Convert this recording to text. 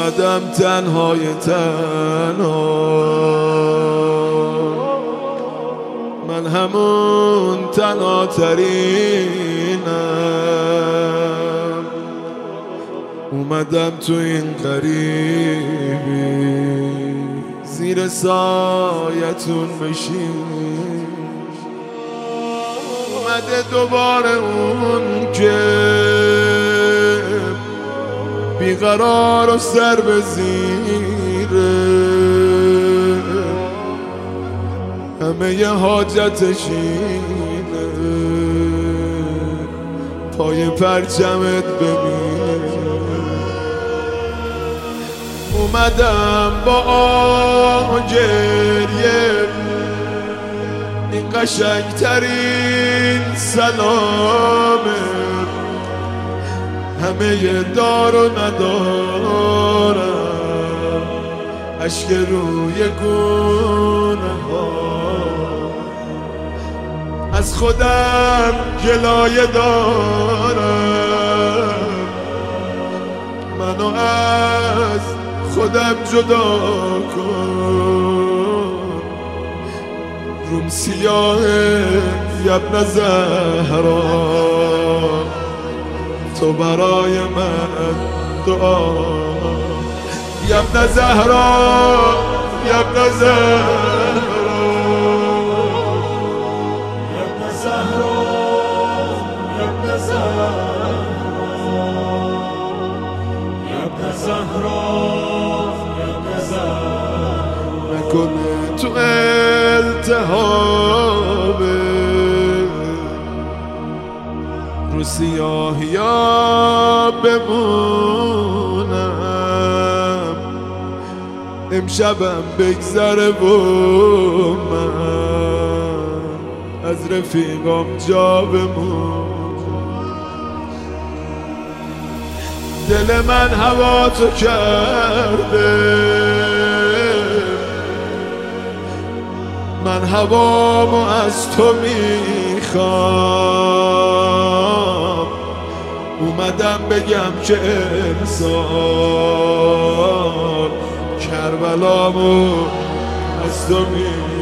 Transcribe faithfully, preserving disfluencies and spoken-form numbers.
اومدم تنهای تنها، من همون تنها ترینم. اومدم تو این غریبی زیر سایتون بشین. اومده دوباره اون که بیقرار و سر به زیره، همه ی حاجتش اینه پای پرچمت بمیر. اومدم با آه و گریه این قشنگترین سلامه، همه ی دار و ندارم اشک روی گونه ها. از خودم گلایه دارم، منو از خودم جدا کن. روم سیاهه یبن زهرا، تو برای من دعا. یبن زهرا یبن زهرا یبن زهرا یبن زهرا یبن زهرا یبن زهرا. نکنه تو التهابه رو سیاهیا بمونم، امشبم بگذره و من از رفیقام جا بمون. دل من هوا تو کرده، من هوامو از تو میخوام. اومدم بگم که امسال کربلامو از تو میخوام.